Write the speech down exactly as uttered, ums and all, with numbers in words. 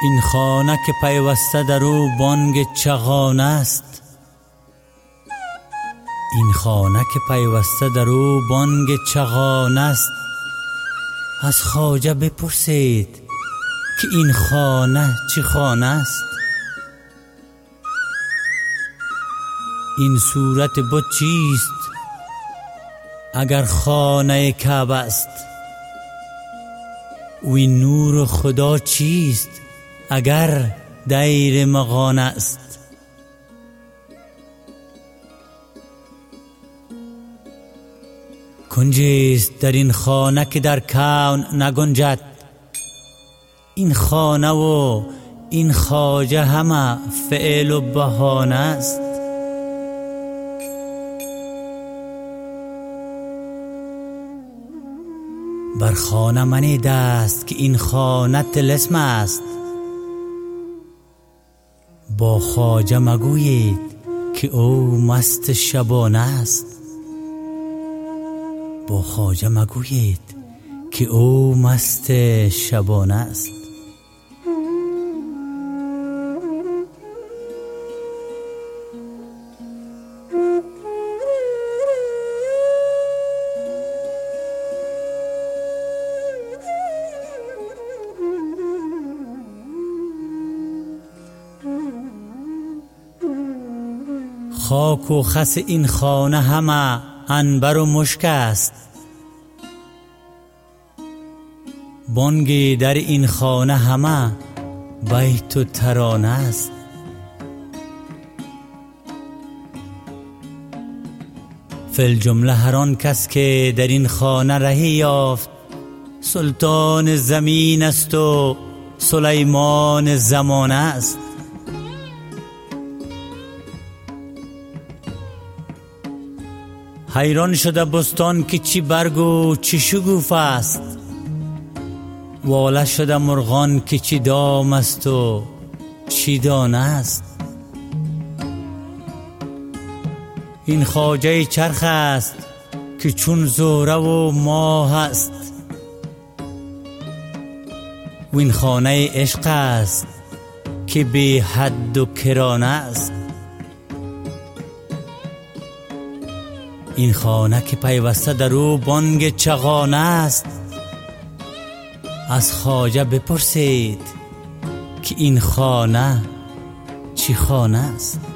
این خانه که پیوسته در او بانگ چغانه است، این خانه که پیوسته در او بانگ چغانه است. از خواجه بپرسید که این خانه چی خانه است. این صورت بت چیست اگر خانه کعبه است؟ و این نور خدا چیست اگر دیر مغانه است؟ کنجیست در این خانه که در کون نگنجد. این خانه و این خواجه همه فعل و بهانه است. بر خانه منی دست که این خانه طلسم است. با خواجه مگویید که او مست شبانه است. با خواجه مگویید که او مست شبانه است. خاک و خس این خانه همه عنبر و مشک است. بانگ در این خانه همه بیت و ترانه است. فی الجمله هر آن کس که در این خانه رهی یافت، سلطان زمین است و سلیمان زمانه است. حیران شده بستان که چی برگ و چی شگوف است. واله شده مرغان که چی دام است و چی دانه است. این خواجه چرخ است که چون زهره و ماه است. و این خانه عشق است که بی حد و کرانه است. این خانه که پیوسته در او بانگ چغانه است. از خواجه بپرسید که این خانه چی خانه است.